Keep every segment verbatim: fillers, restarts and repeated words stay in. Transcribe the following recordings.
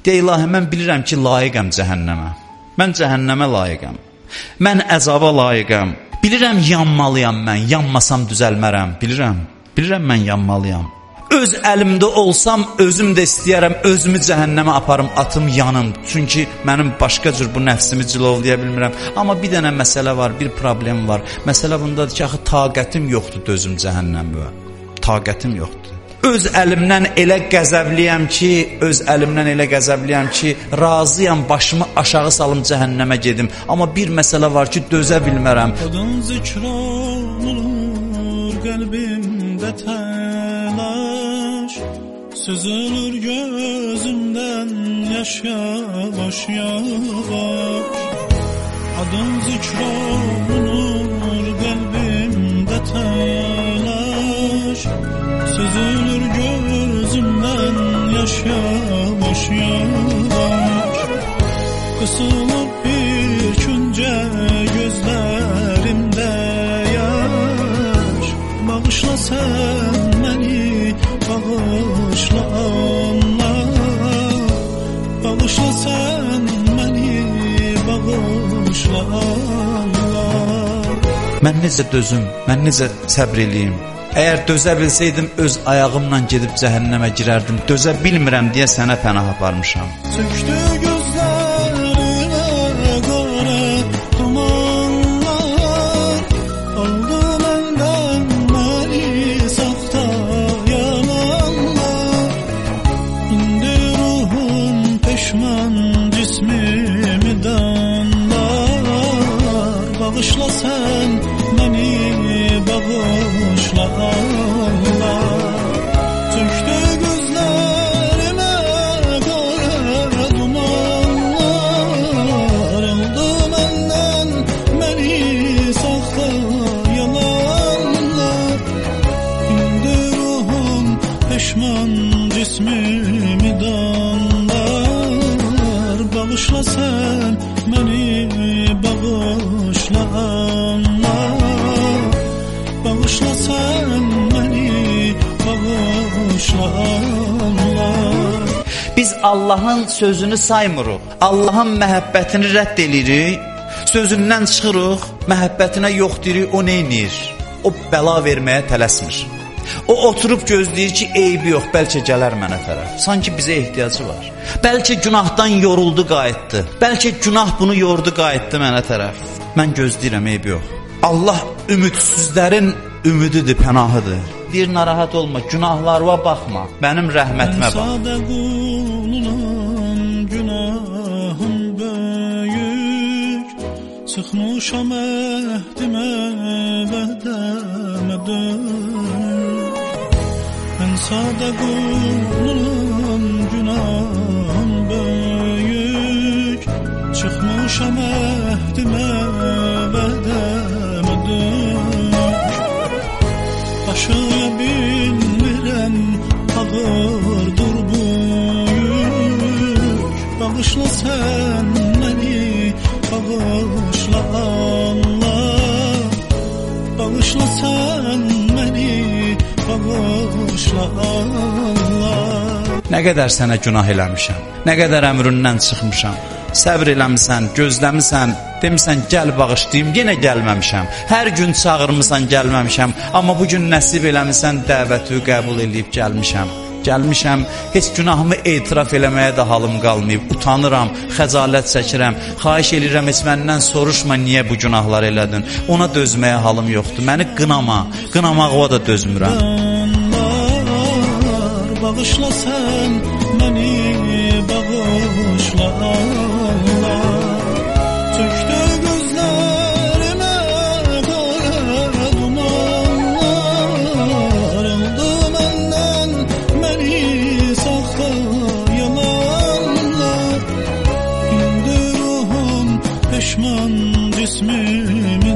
Deyə ilahi, mən bilirəm ki, layiqəm cəhənnəmə. Mən cəhənnəmə layiqəm. Mən əzaba layiqəm. Bilirəm yanmalıyam mən, yanmasam düzəlmərəm. Bilirəm, bilirəm mən yanmalıyam. Öz əlimdə olsam, özüm də istəyərəm, özümü cəhənnəmə aparım, atım yanım. Çünki mənim başqa cür bu nəfsimi cilovlaya bilmirəm. Amma bir dənə məsələ var, bir problem var. Məsələ bundadır ki, axı taqətim yoxdur dözüm cəhənnəmə. Taqətim yoxdur. Öz əlimdən elə qəzəbliyəm ki, öz əlimdən elə qəzəbliyəm ki, razıyam başımı aşağı salım cəhənnəmə gedim. Amma bir məsələ var ki, dözə bilmərəm. Adın zikr olunur qəlbimdə təlaş, süzülür gözümdən yaş yavaş yavaş. Adın zikr olunur qəlbimdə təlaş, süzülür gözümden yaş yavaş yavaş. Kısılıp bir künce gözlerimde yaş. Bağışla sen beni, bağışla Allah. Bağışla sen beni, bağışla Allah. Mən necə dözüm, mən necə səbr eləyim? Əgər dözə bilsəydim, öz ayağımla gedib cəhənnəmə girərdim. Dözə bilmirəm deyə sənə pənah aparmışam. Söktü gözlərinə qara dumanlar, aldı məndən məni saxta yalanlar. İndi ruhum peşman, cismimi danlar. Bağışla sən məni, bağışla Allah. Tökdü gözlerime kara dumanlar, aldı benden beni saxta yalanlar. İndi ruhum peşman, cismimi danlar. Bağışla sen beni, bağışla Allah. Bağışla sen beni, bağışla Allah. Biz Allahın sözünü saymırıq. Allahın məhəbbətini rədd edirik. Sözündən çıxırıq, məhəbbətinə yox deyirik, o neynir? O bəla verməyə tələsmir. O oturub gözləyir ki, eybi yox, bəlkə gələr mənə tərəf. Sanki bizə ehtiyacı var. Bəlkə günahdan yoruldu, qayıtdı. Bəlkə günah bunu yordu, qayıtdı mənə tərəf. Mən gözləyirəm, eybi yox. Allah ümidsizlərin ümididir, pənahıdır. Bir narahat olma, günahlarıma baxma, mənim rəhmətimə bax. Mən sadə qulunam, günahım böyük, çıxmışam əhdimə, vədəmə dönük. Mən sadə qulunam, günahım böyük, çıxmışam əhdimə, vədəmə dönük. Daşıya bilmirəm, ağırdır bu yük. Bağışla sən məni, bağışla Allah. Bağışla sən məni, bağışla Allah. Nə qədər sənə günah eləmişəm, nə qədər əmründən çıxmışam. Səbr eləmisən, gözləmisən, demisən gəl bağışlayım, yenə gəlməmişəm. Hər gün çağırmısan, gəlməmişəm. Amma bugün nəsib eləmisən, dəvəti qəbul eləyib gəlmişəm. Gəlmişəm, heç günahımı etiraf eləməyə də halım qalmayıb. Utanıram, xəcalət çəkirəm. Xahiş edirəm, heç məndən soruşma niyə bu günahlar elədin. Ona dözməyə halım yoxdur. Məni qınama, qınamağıma da dözmürəm. Bağışla sən məni, bağışla Allah. Tökdü gözlərimə qara dumanlar, aldı məndən məni saxta yalanlar. İndi ruhum peşman, cismimi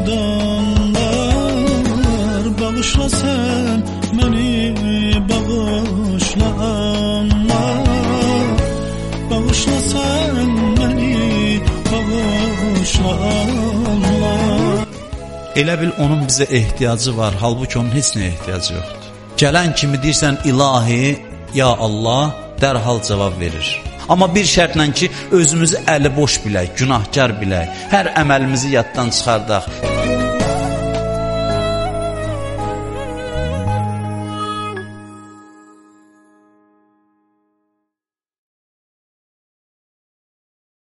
danlar. Bağışla sən məni, bağışla Allah. Bağışla sən məni, bağışla Allah. Elə bil onun bizə ehtiyacı var, halbuki onun heç nəyə ehtiyacı yoxdur. Gələn kimi deyirsən ilahi, ya Allah, dərhal cavab verir. Amma bir şərtlə ki, özümüzü əli boş bilək, günahkar bilək, hər əməlimizi yaddan çıxardaq,